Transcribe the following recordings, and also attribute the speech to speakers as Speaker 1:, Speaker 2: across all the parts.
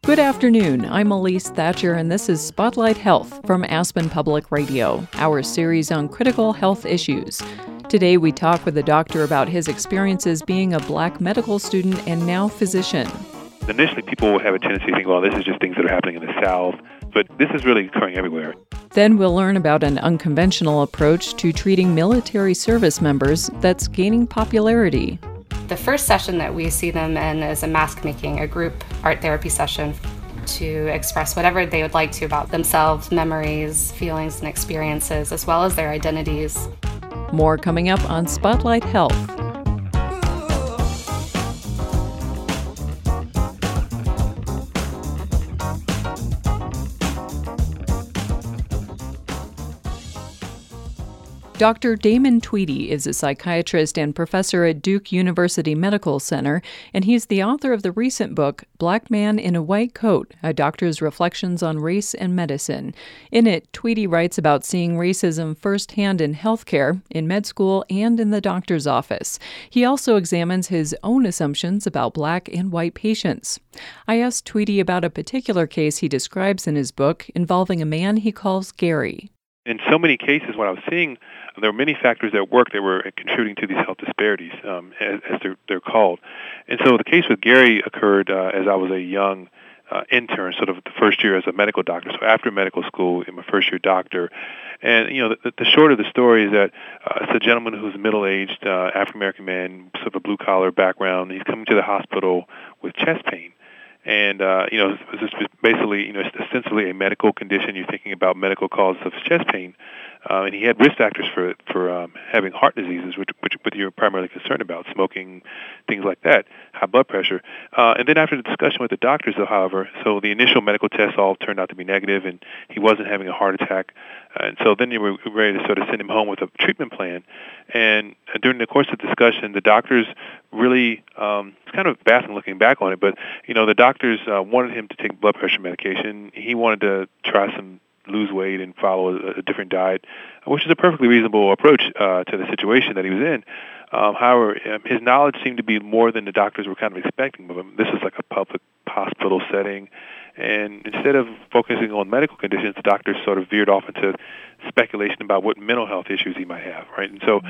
Speaker 1: Good afternoon. I'm Elise Thatcher, and this is Spotlight Health from Aspen Public Radio, our series on critical health issues. Today, we talk with a doctor about his experiences being a Black medical student and now physician.
Speaker 2: Initially, people will have a tendency to think, well, this is just things that are happening in the South, but this is really occurring everywhere.
Speaker 1: Then we'll learn about an unconventional approach to treating military service members that's gaining popularity.
Speaker 3: The first session that we see them in is a mask making, a group art therapy session to express whatever they would like to about themselves, memories, feelings, and experiences, as well as their identities.
Speaker 1: More coming up on Spotlight Health. Dr. Damon Tweedy is a psychiatrist and professor at Duke University Medical Center, and he's the author of the recent book, Black Man in a White Coat, A Doctor's Reflections on Race and Medicine. In it, Tweedy writes about seeing racism firsthand in healthcare, in med school, and in the doctor's office. He also examines his own assumptions about Black and white patients. I asked Tweedy about a particular case he describes in his book involving a man he calls Gary.
Speaker 2: In so many cases, what I was seeing, there were many factors at work that were contributing to these health disparities, as they're called. And so the case with Gary occurred as I was a young intern, sort of the first year as a medical doctor. So after medical school, I'm a first-year doctor. And, you know, the short of the story is that it's a gentleman who's middle-aged, African-American man, sort of a blue-collar background. He's coming to the hospital with chest pain. And, this is basically, ostensibly a medical condition. You're thinking about medical causes of chest pain. And he had risk factors for having heart diseases, which you're primarily concerned about, smoking, things like that, high blood pressure. And then after the discussion with the doctors, however, so the initial medical tests all turned out to be negative, and he wasn't having a heart attack. And so then you were ready to sort of send him home with a treatment plan. And during the course of the discussion, the doctors really, it's kind of baffling looking back on it, but, the doctors wanted him to take blood pressure medication. He wanted to try lose weight and follow a different diet, which is a perfectly reasonable approach to the situation that he was in. However, his knowledge seemed to be more than the doctors were kind of expecting of him. This is like a public hospital setting, and instead of focusing on medical conditions, the doctors sort of veered off into speculation about what mental health issues he might have, right? And so,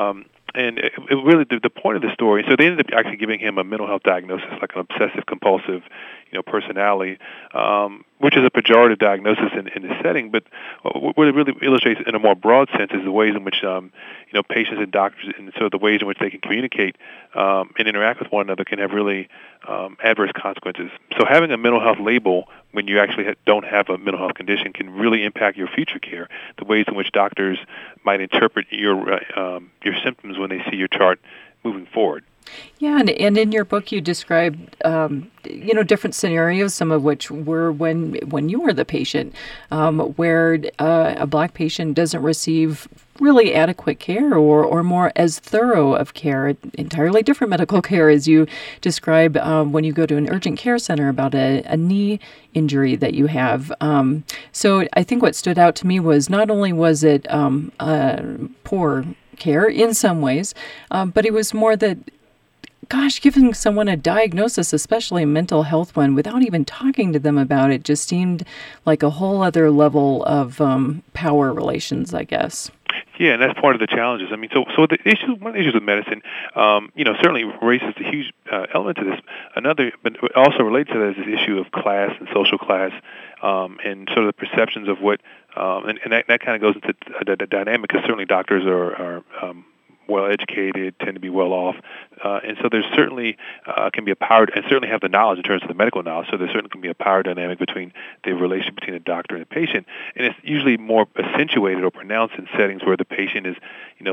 Speaker 2: and it really, the point of the story, so they ended up actually giving him a mental health diagnosis, like an obsessive-compulsive, personality, which is a pejorative diagnosis in this setting, but what it really illustrates in a more broad sense is the ways in which, patients and doctors, and so the ways in which they can communicate and interact with one another can have really adverse consequences. So having a mental health label when you actually don't have a mental health condition can really impact your future care, the ways in which doctors might interpret your symptoms when they see your chart moving forward.
Speaker 1: Yeah, and in your book you described, different scenarios, some of which were when you were the patient, where a Black patient doesn't receive really adequate care or more as thorough of care, entirely different medical care, as you describe when you go to an urgent care center about a knee injury that you have. So I think what stood out to me was not only was it poor care in some ways, but it was more that, giving someone a diagnosis, especially a mental health one, without even talking to them about it, just seemed like a whole other level of power relations, I guess.
Speaker 2: Yeah, and that's part of the challenges. I mean, so one of the issues with medicine, certainly race is a huge element to this. Another, but also related to that, is this issue of class and social class, and sort of the perceptions of what, and that kind of goes into the dynamic, because certainly doctors are well-educated, tend to be well-off, and so there's certainly can be a power, and certainly have the knowledge in terms of the medical knowledge, so there certainly can be a power dynamic between the relationship between the doctor and the patient, and it's usually more accentuated or pronounced in settings where the patient is,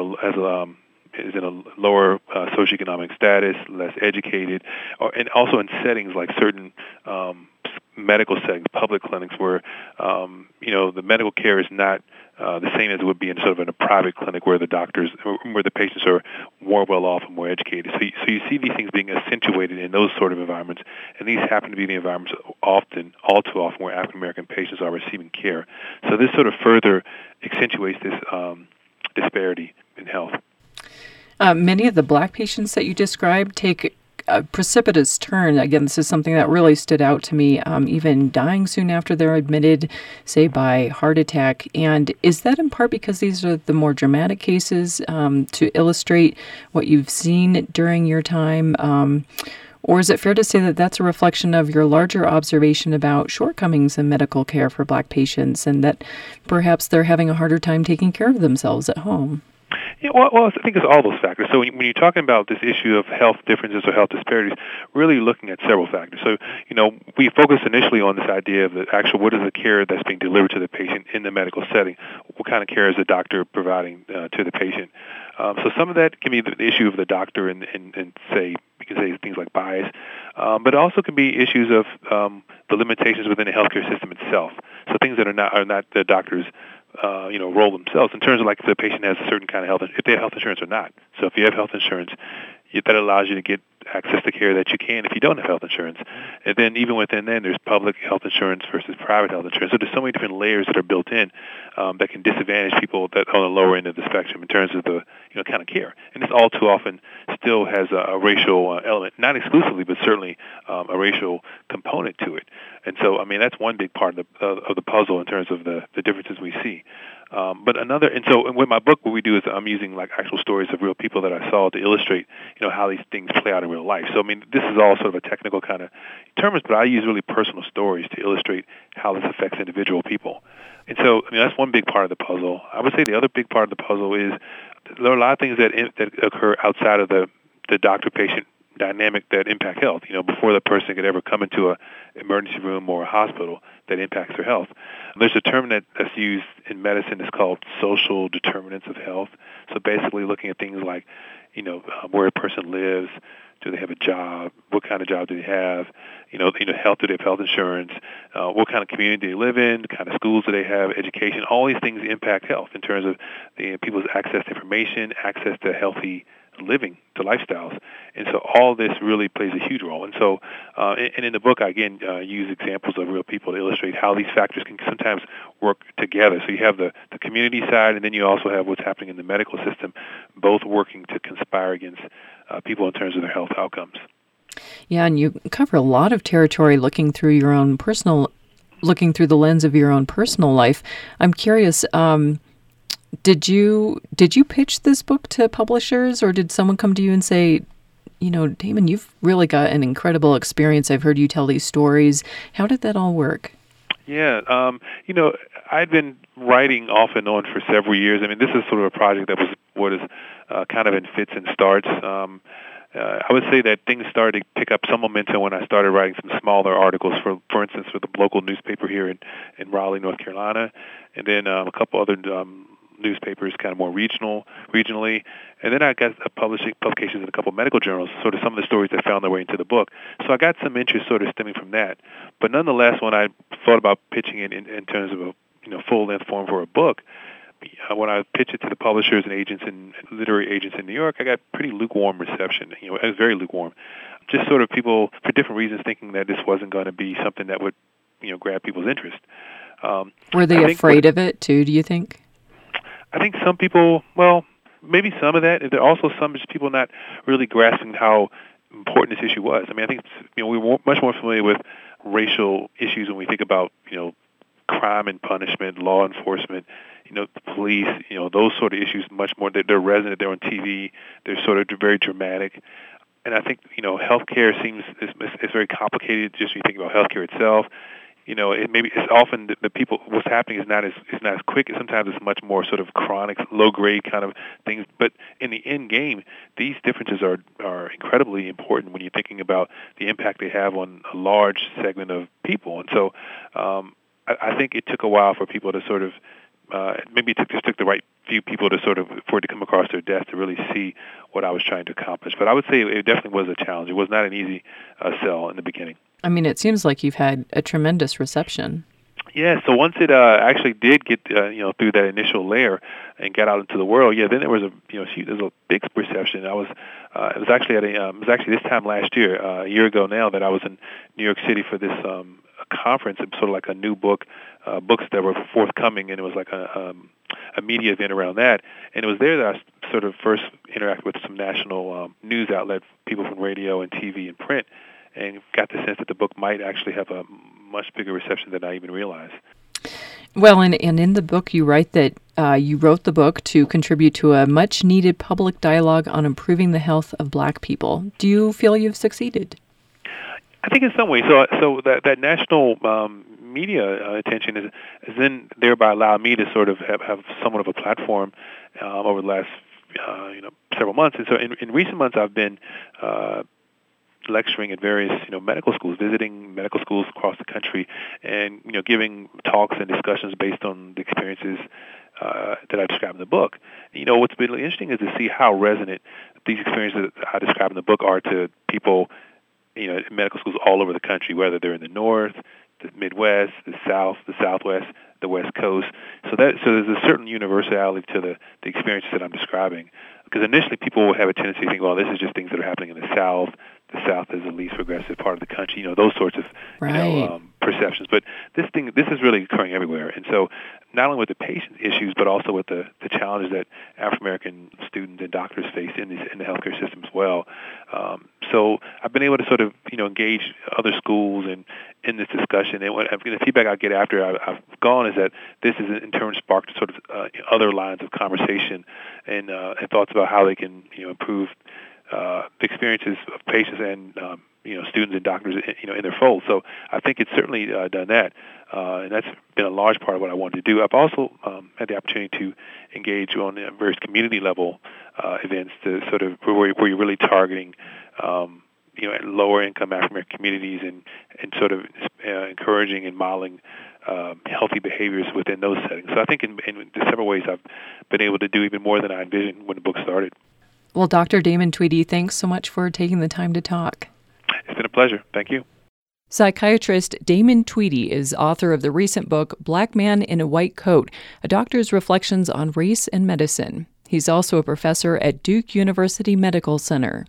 Speaker 2: is in a lower socioeconomic status, less educated, and also in settings like certain medical settings, public clinics, where the medical care is not the same as it would be in sort of in a private clinic where the patients are more well off and more educated. So you see these things being accentuated in those sort of environments, and these happen to be the environments all too often where African American patients are receiving care. So this sort of further accentuates this disparity in health.
Speaker 1: Many of the Black patients that you described take a precipitous turn. Again, this is something that really stood out to me, even dying soon after they're admitted, say, by heart attack. And is that in part because these are the more dramatic cases to illustrate what you've seen during your time? Or is it fair to say that that's a reflection of your larger observation about shortcomings in medical care for Black patients and that perhaps they're having a harder time taking care of themselves at home?
Speaker 2: Yeah, well, I think it's all those factors. So when you're talking about this issue of health differences or health disparities, really looking at several factors. So, we focused initially on this idea of the actual, what is the care that's being delivered to the patient in the medical setting? What kind of care is the doctor providing to the patient? So some of that can be the issue of the doctor and say, you can say things like bias, but it also can be issues of the limitations within the healthcare system itself. So things that are not the doctor's role themselves in terms of like if the patient has a certain kind of health, if they have health insurance or not. So if you have health insurance, that allows you to get access to care that you can if you don't have health insurance. And then even within then, there's public health insurance versus private health insurance. So there's so many different layers that are built in that can disadvantage people that on the lower end of the spectrum in terms of the kind of care. And this all too often still has a racial element, not exclusively, but certainly a racial component to it. And so, I mean, that's one big part of the puzzle in terms of the differences we see. And so with my book, what we do is I'm using like actual stories of real people that I saw to illustrate, how these things play out in real life. So, I mean, this is all sort of a technical kind of terms, but I use really personal stories to illustrate how this affects individual people. And so, I mean, that's one big part of the puzzle. I would say the other big part of the puzzle is there are a lot of things that occur outside of the doctor-patient dynamic that impact health, before the person could ever come into an emergency room or a hospital that impacts their health. There's a term that's used in medicine that's called social determinants of health. So basically looking at things like, where a person lives, do they have a job, what kind of job do they have, health, do they have health insurance, what kind of community do they live in, what kind of schools do they have, education, all these things impact health in terms of people's access to information, access to healthy living, to lifestyles. And so all this really plays a huge role. And so, and in the book, I again use examples of real people to illustrate how these factors can sometimes work together. So you have the community side, and then you also have what's happening in the medical system, both working to conspire against people in terms of their health outcomes.
Speaker 1: Yeah, and you cover a lot of territory looking through the lens of your own personal life. I'm curious, did you pitch this book to publishers, or did someone come to you and say, Damon, you've really got an incredible experience. I've heard you tell these stories. How did that all work?
Speaker 2: Yeah, I'd been writing off and on for several years. I mean, this is sort of a project that was kind of in fits and starts. I would say that things started to pick up some momentum when I started writing some smaller articles, for instance, for the local newspaper here in Raleigh, North Carolina, and then a couple other newspapers, kind of more regionally, and then I got publications in a couple of medical journals, sort of some of the stories that found their way into the book. So I got some interest sort of stemming from that. But nonetheless, when I thought about pitching it in terms of a full-length form for a book, when I pitched it to the publishers and agents and literary agents in New York, I got pretty lukewarm reception. It was very lukewarm. Just sort of people, for different reasons, thinking that this wasn't going to be something that would, grab people's interest.
Speaker 1: Were they afraid of it too, do you think?
Speaker 2: I think some people, well, maybe some of that. There are also some just people not really grasping how important this issue was. I mean, I think we're much more familiar with racial issues when we think about crime and punishment, law enforcement, the police, those sort of issues much more. They're resonant. They're on TV. They're sort of very dramatic. And I think healthcare is very complicated. Just when you think about healthcare itself. It's often the people. What's happening is not as quick. Sometimes it's much more sort of chronic, low grade kind of things. But in the end game, these differences are incredibly important when you're thinking about the impact they have on a large segment of people. And so, I think it took a while for people to sort of maybe it took the right few people to sort of for it to come across their desk to really see what I was trying to accomplish. But I would say it definitely was a challenge. It was not an easy sell in the beginning.
Speaker 1: I mean, it seems like you've had a tremendous reception. Yeah,
Speaker 2: so once it actually did get through that initial layer and got out into the world, then there was there's a big reception. It was actually this time last year, a year ago now, that I was in New York City for this conference. It's sort of like a new books that were forthcoming, and it was like a media event around that. And it was there that I sort of first interacted with some national news outlets, people from radio and TV and print, and got the sense that the book might actually have a much bigger reception than I even realized.
Speaker 1: Well, and in the book, you write that you wrote the book to contribute to a much-needed public dialogue on improving the health of Black people. Do you feel you've succeeded?
Speaker 2: I think in some ways. So that national media attention is then thereby allowed me to sort of have somewhat of a platform over the last several months. And so in recent months, I've been lecturing at various medical schools, visiting medical schools across the country, and giving talks and discussions based on the experiences that I describe in the book. What's been really interesting is to see how resonant these experiences that I describe in the book are to people in medical schools all over the country, whether they're in the North, the Midwest, the South, the Southwest, the West Coast. So there's a certain universality to the experiences that I'm describing. Because initially people will have a tendency to think, well, this is just things that are happening in the South. The South is the least progressive part of the country. Those sorts of perceptions. But this is really occurring everywhere. And so not only with the patient issues, but also with the challenges that African American students and doctors face in the healthcare system as well. So I've been able to sort of engage other schools in this discussion. And the feedback I get after I've gone is that this has in turn sparked sort of other lines of conversation and thoughts about how they can improve the experiences of patients and students and doctors in their fold. So I think it's certainly done that, and that's been a large part of what I wanted to do. I've also had the opportunity to engage on various community level events to sort of where you're really targeting lower income African American communities and sort of encouraging and modeling healthy behaviors within those settings. So I think in several ways I've been able to do even more than I envisioned when the book started.
Speaker 1: Well, Dr. Damon Tweedy, thanks so much for taking the time to talk.
Speaker 2: It's been a pleasure. Thank you.
Speaker 1: Psychiatrist Damon Tweedy is author of the recent book, Black Man in a White Coat, A Doctor's Reflections on Race and Medicine. He's also a professor at Duke University Medical Center.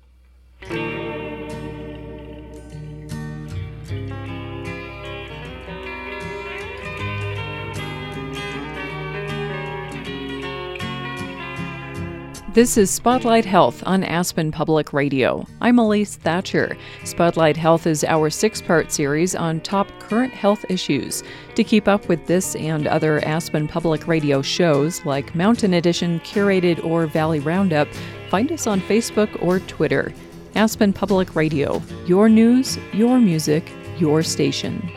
Speaker 1: This is Spotlight Health on Aspen Public Radio. I'm Elise Thatcher. Spotlight Health is our 6-part series on top current health issues. To keep up with this and other Aspen Public Radio shows like Mountain Edition, Curated, or Valley Roundup, find us on Facebook or Twitter. Aspen Public Radio, your news, your music, your station.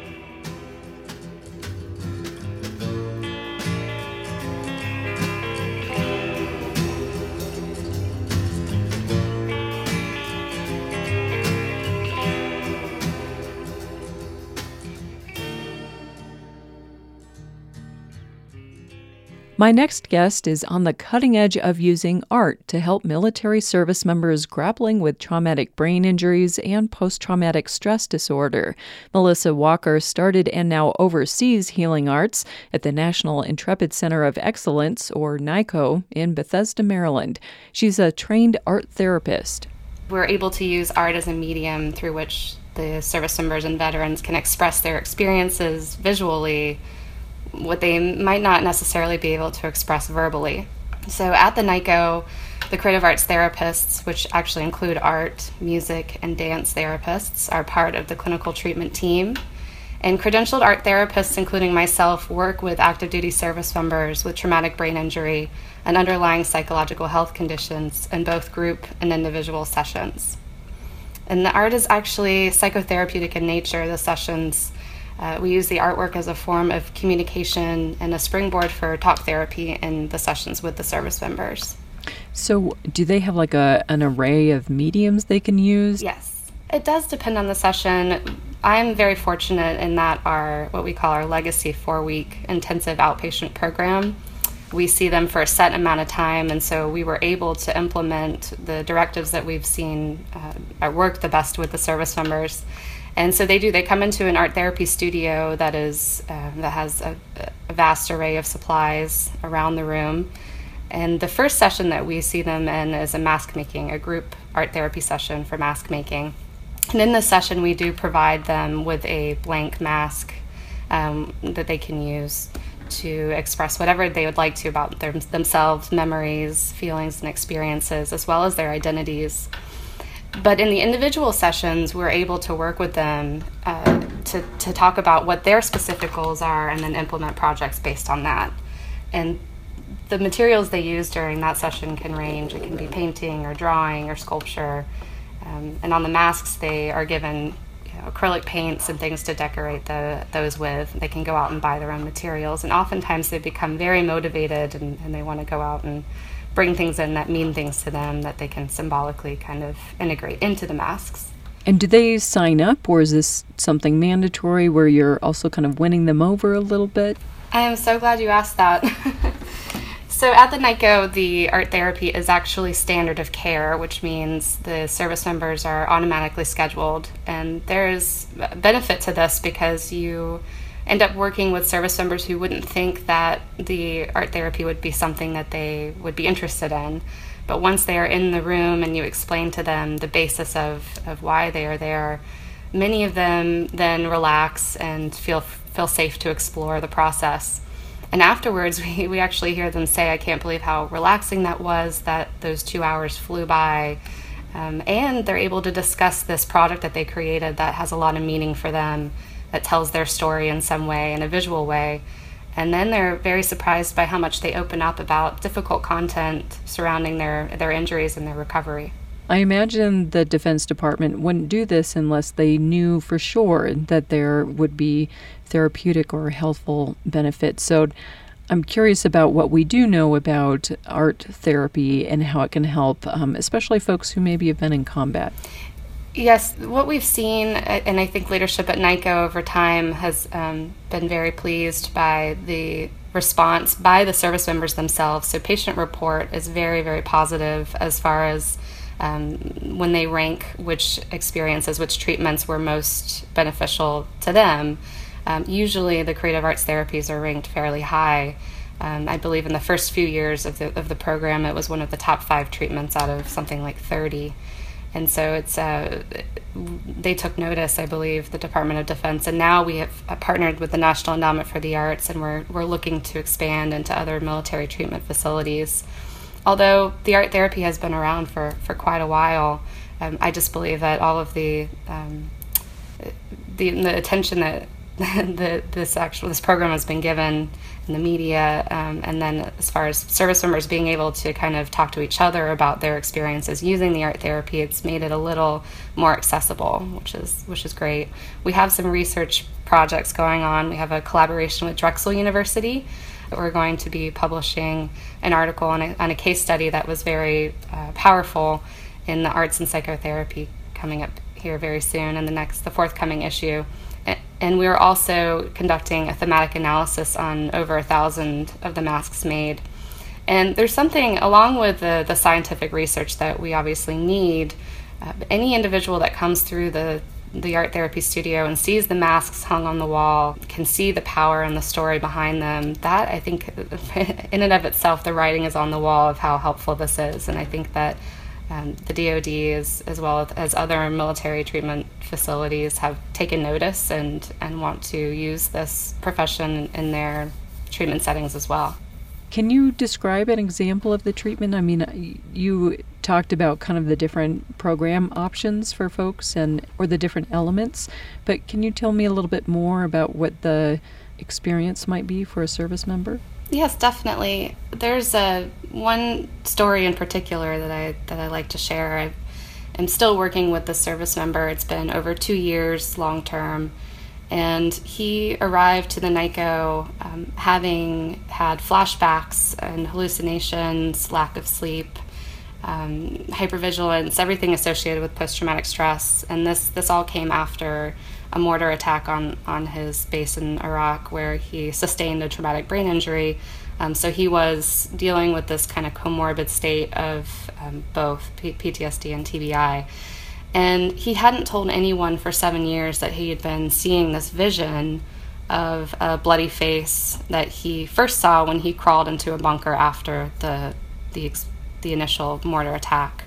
Speaker 1: My next guest is on the cutting edge of using art to help military service members grappling with traumatic brain injuries and post-traumatic stress disorder. Melissa Walker started and now oversees healing arts at the National Intrepid Center of Excellence, or NICO, in Bethesda, Maryland. She's a trained art therapist.
Speaker 3: We're able to use art as a medium through which the service members and veterans can express their experiences visually, what they might not necessarily be able to express verbally. So at the NICO, the creative arts therapists, which actually include art, music, and dance therapists, are part of the clinical treatment team. And credentialed art therapists, including myself, work with active duty service members with traumatic brain injury and underlying psychological health conditions in both group and individual sessions. And the art is actually psychotherapeutic in nature. The sessions we use the artwork as a form of communication and a springboard for talk therapy in the sessions with the service members.
Speaker 1: So do they have like an array of mediums they can use?
Speaker 3: Yes. It does depend on the session. I'm very fortunate in that what we call our Legacy 4-week intensive outpatient program, we see them for a set amount of time, and so we were able to implement the directives that we've seen work the best with the service members. And so they come into an art therapy studio that has a vast array of supplies around the room. And the first session that we see them in is a group art therapy session for mask making. And in this session, we do provide them with a blank mask that they can use to express whatever they would like to about themselves, memories, feelings, and experiences, as well as their identities. But in the individual sessions, we're able to work with them to talk about what their specific goals are and then implement projects based on that. And the materials they use during that session can range. It can be painting or drawing or sculpture. And on the masks, they are given acrylic paints and things to decorate those with. They can go out and buy their own materials. And oftentimes they become very motivated and they want to go out and bring things in that mean things to them that they can symbolically kind of integrate into the masks.
Speaker 1: And do they sign up, or is this something mandatory where you're also kind of winning them over a little bit?
Speaker 3: I am so glad you asked that. So at the NICO, the art therapy is actually standard of care, which means the service members are automatically scheduled. And there's a benefit to this because you end up working with service members who wouldn't think that the art therapy would be something that they would be interested in. But once they are in the room and you explain to them the basis of why they are there, many of them then relax and feel safe to explore the process. And afterwards, we actually hear them say, I can't believe how relaxing that was, that those 2 hours flew by. And they're able to discuss this product that they created that has a lot of meaning for them, that tells their story in some way, in a visual way. And then they're very surprised by how much they open up about difficult content surrounding their injuries and their recovery.
Speaker 1: I imagine the Defense Department wouldn't do this unless they knew for sure that there would be therapeutic or healthful benefits. So I'm curious about what we do know about art therapy and how it can help, especially folks who maybe have been in combat.
Speaker 3: Yes, what we've seen, and I think leadership at NICO over time has been very pleased by the response by the service members themselves. So patient report is very, very positive as far as when they rank which experiences, which treatments were most beneficial to them. Usually the creative arts therapies are ranked fairly high. I believe in the first few years of the program, it was one of the top 5 treatments out of something like 30. And so it's they took notice, I believe, the Department of Defense, and now we have partnered with the National Endowment for the Arts, and we're looking to expand into other military treatment facilities. Although the art therapy has been around for quite a while, I just believe that all of the attention that this program has been given in the media, and then as far as service members being able to kind of talk to each other about their experiences using the art therapy, it's made it a little more accessible, which is great. We have some research projects going on. We have a collaboration with Drexel University. We're going to be publishing an article on a case study that was very powerful in the arts and psychotherapy, coming up here very soon in the forthcoming issue. And we're also conducting a thematic analysis on over 1,000 of the masks made. And there's something, along with the scientific research that we obviously need, any individual that comes through the art therapy studio and sees the masks hung on the wall, can see the power and the story behind them, that I think in and of itself, the writing is on the wall of how helpful this is. And I think that the DoD, as well as other military treatment facilities, have taken notice and want to use this profession in their treatment settings as well.
Speaker 1: Can you describe an example of the treatment? I mean, you talked about kind of the different program options for folks or the different elements, but can you tell me a little bit more about what the experience might be for a service member?
Speaker 3: Yes, definitely. There's one story in particular that I like to share. I'm still working with the service member. It's been over 2 years long term, and he arrived to the NICO having had flashbacks and hallucinations, lack of sleep, hypervigilance, everything associated with post-traumatic stress. And this all came after a mortar attack on his base in Iraq, where he sustained a traumatic brain injury. So he was dealing with this kind of comorbid state of both PTSD and TBI. And he hadn't told anyone for 7 years that he had been seeing this vision of a bloody face that he first saw when he crawled into a bunker after the initial mortar attack.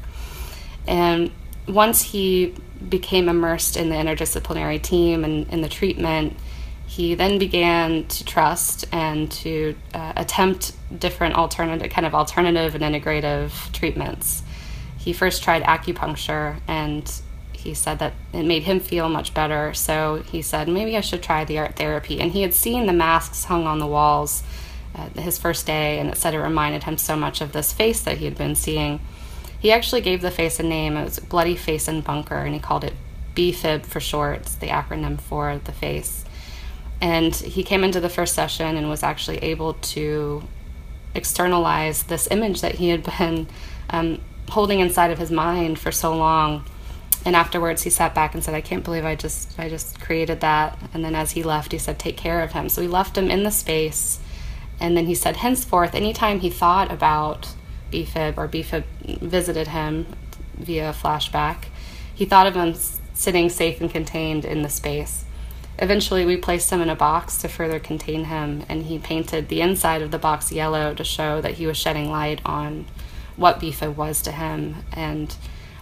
Speaker 3: And once he became immersed in the interdisciplinary team and in the treatment, He then began to trust and to attempt different alternative and integrative treatments. He first tried acupuncture, and he said that it made him feel much better. So he said, maybe I should try the art therapy. And he had seen the masks hung on the walls his first day, and it said it reminded him so much of this face that he had been seeing. He actually gave the face a name. It was Bloody Face and Bunker, and he called it BFib for short. It's the acronym for the face. And he came into the first session and was actually able to externalize this image that he had been holding inside of his mind for so long. And afterwards, he sat back and said, I can't believe I just created that. And then as he left, he said, take care of him. So he left him in the space. And then he said, henceforth, anytime he thought about BFib or BFib visited him via flashback, he thought of him sitting safe and contained in the space. Eventually, we placed him in a box to further contain him, and he painted the inside of the box yellow to show that he was shedding light on what BFib was to him. And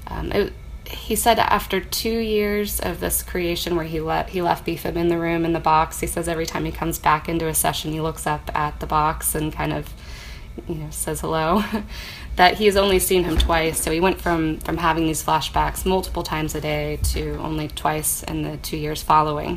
Speaker 3: he said after 2 years of this creation where he left BFib in the room in the box, he says every time he comes back into a session, he looks up at the box and kind of says hello, that he's only seen him twice. So he went from having these flashbacks multiple times a day to only twice in the 2 years following.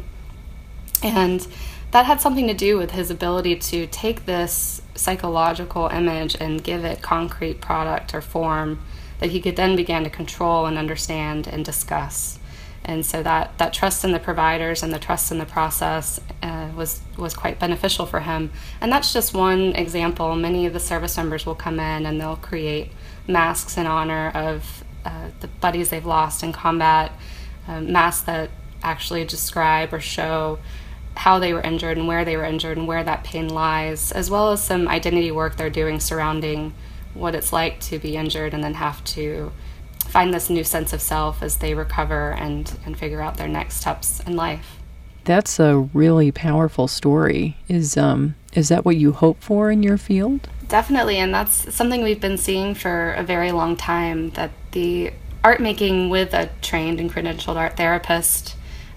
Speaker 3: And that had something to do with his ability to take this psychological image and give it concrete product or form that he could then begin to control and understand and discuss. And so that trust in the providers and the trust in the process was quite beneficial for him. And that's just one example. Many of the service members will come in and they'll create masks in honor of the buddies they've lost in combat, masks that actually describe or show how they were injured and where they were injured and where that pain lies, as well as some identity work they're doing surrounding what it's like to be injured and then have to find this new sense of self as they recover and figure out their next steps in life.
Speaker 1: That's a really powerful story. Is that what you hope for in your field?
Speaker 3: Definitely, and that's something we've been seeing for a very long time, that the art making with a trained and credentialed art therapist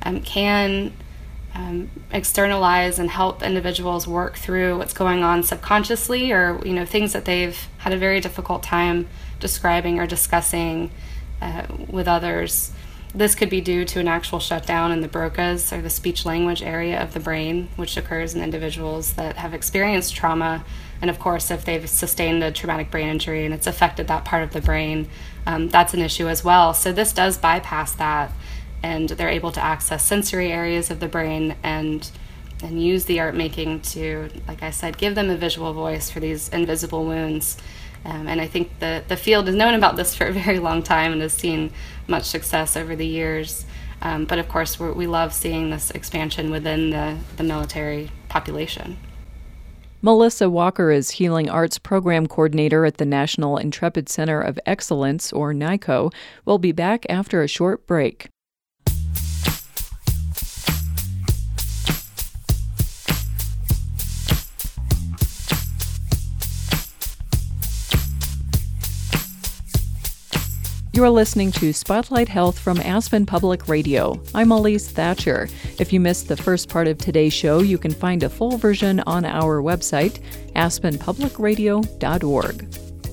Speaker 3: can externalize and help individuals work through what's going on subconsciously, or things that they've had a very difficult time describing or discussing with others. This could be due to an actual shutdown in the Broca's, or the speech language area of the brain, which occurs in individuals that have experienced trauma. And of course, if they've sustained a traumatic brain injury and it's affected that part of the brain, that's an issue as well. So this does bypass that, and they're able to access sensory areas of the brain and use the art making to, like I said, give them a visual voice for these invisible wounds. And I think the field has known about this for a very long time and has seen much success over the years. But of course, we love seeing this expansion within the military population.
Speaker 1: Melissa Walker is Healing Arts Program Coordinator at the National Intrepid Center of Excellence, or NICO. We'll be back after a short break. You're listening to Spotlight Health from Aspen Public Radio. I'm Elise Thatcher. If you missed the first part of today's show, you can find a full version on our website, aspenpublicradio.org.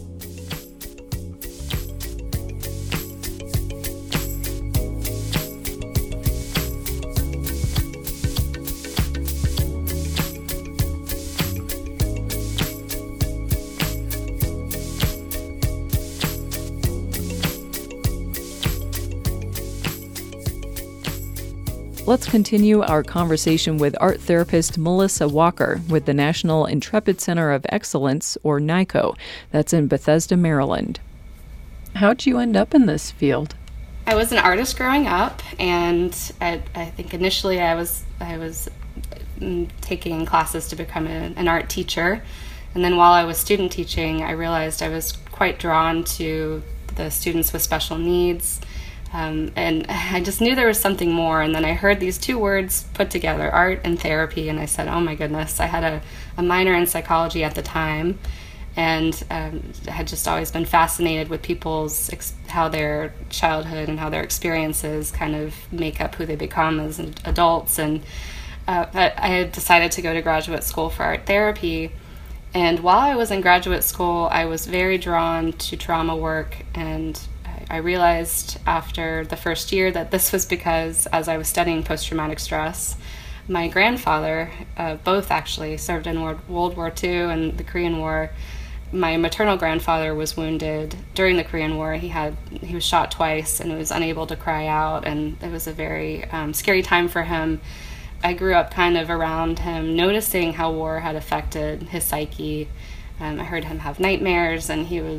Speaker 1: Let's continue our conversation with art therapist Melissa Walker with the National Intrepid Center of Excellence, or NICO. That's in Bethesda, Maryland. How'd you end up in this field?
Speaker 3: I was an artist growing up, and I think initially I was taking classes to become an art teacher. And then while I was student teaching, I realized I was quite drawn to the students with special needs. And I just knew there was something more. And then I heard these two words put together, art and therapy, and I said, oh my goodness. I had a minor in psychology at the time, and had just always been fascinated with people's how their childhood and how their experiences kind of make up who they become as adults. And I had decided to go to graduate school for art therapy. And while I was in graduate school, I was very drawn to trauma work, and I realized after the first year that this was because, as I was studying post-traumatic stress, my grandfather, both actually served in World War II and the Korean War. My maternal grandfather was wounded during the Korean War. He was shot twice and was unable to cry out, and it was a very scary time for him. I grew up kind of around him, noticing how war had affected his psyche. I heard him have nightmares, and he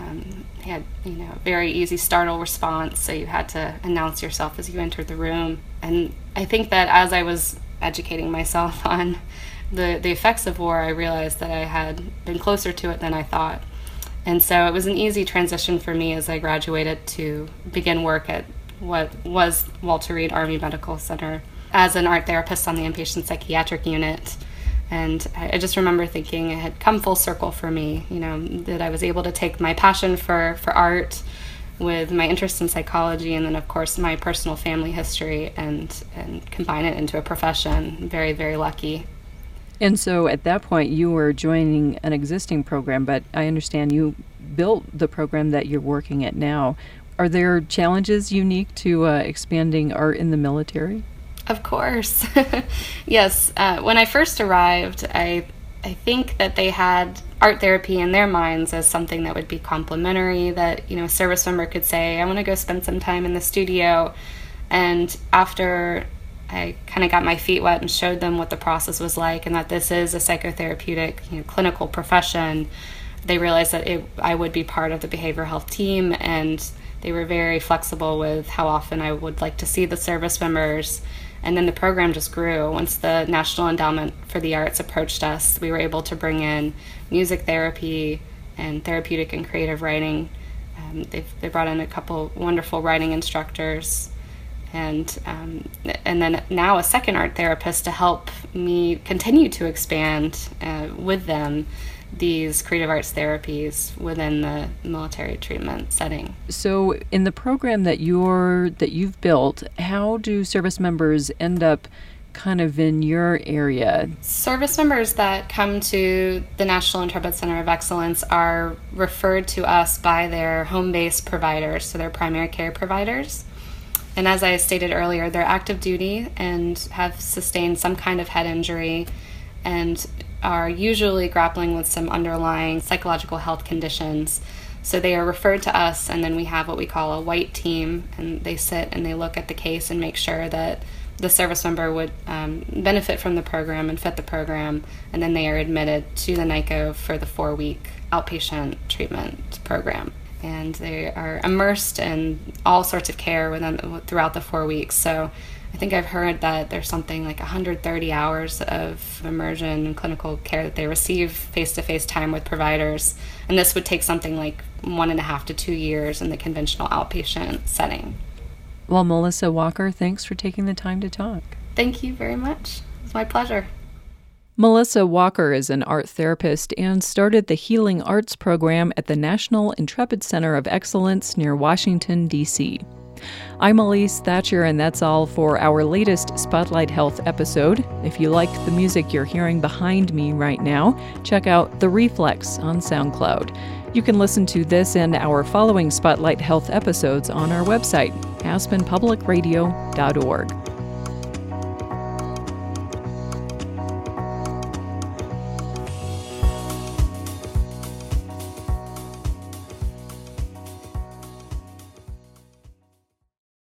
Speaker 3: had a very easy startle response, so you had to announce yourself as you entered the room. And I think that as I was educating myself on the effects of war, I realized that I had been closer to it than I thought. And so it was an easy transition for me as I graduated to begin work at what was Walter Reed Army Medical Center as an art therapist on the inpatient psychiatric unit. And I just remember thinking it had come full circle for me, that I was able to take my passion for art with my interest in psychology, and then of course my personal family history, and combine it into a profession. Very, very lucky.
Speaker 1: And so at that point you were joining an existing program, but I understand you built the program that you're working at now. Are there challenges unique to expanding art in the military?
Speaker 3: Of course. Yes. When I first arrived, I think that they had art therapy in their minds as something that would be complementary, that, a service member could say, I want to go spend some time in the studio. And after I kind of got my feet wet and showed them what the process was like, and that this is a psychotherapeutic, clinical profession, they realized that I would be part of the behavioral health team, and they were very flexible with how often I would like to see the service members. And then the program just grew. Once the National Endowment for the Arts approached us, we were able to bring in music therapy and therapeutic and creative writing. They brought in a couple wonderful writing instructors, and then now a second art therapist to help me continue to expand with them these creative arts therapies within the military treatment setting.
Speaker 1: So in the program that you've built, how do service members end up kind of in your area?
Speaker 3: Service members that come to the National Intrepid Center of Excellence are referred to us by their home-based providers, so their primary care providers. And as I stated earlier, they're active duty and have sustained some kind of head injury, and are usually grappling with some underlying psychological health conditions. So they are referred to us, and then we have what we call a white team, and they sit and they look at the case and make sure that the service member would benefit from the program and fit the program, and then they are admitted to the NICO for the 4-week outpatient treatment program. And they are immersed in all sorts of care with them throughout the 4 weeks. So I think I've heard that there's something like 130 hours of immersion and clinical care that they receive face-to-face time with providers. And this would take something like 1.5 to 2 years in the conventional outpatient setting.
Speaker 1: Well, Melissa Walker, thanks for taking the time to talk.
Speaker 3: Thank you very much. It's my pleasure.
Speaker 1: Melissa Walker is an art therapist and started the Healing Arts program at the National Intrepid Center of Excellence near Washington, D.C. I'm Elise Thatcher, and that's all for our latest Spotlight Health episode. If you like the music you're hearing behind me right now, check out The Reflex on SoundCloud. You can listen to this and our following Spotlight Health episodes on our website, aspenpublicradio.org.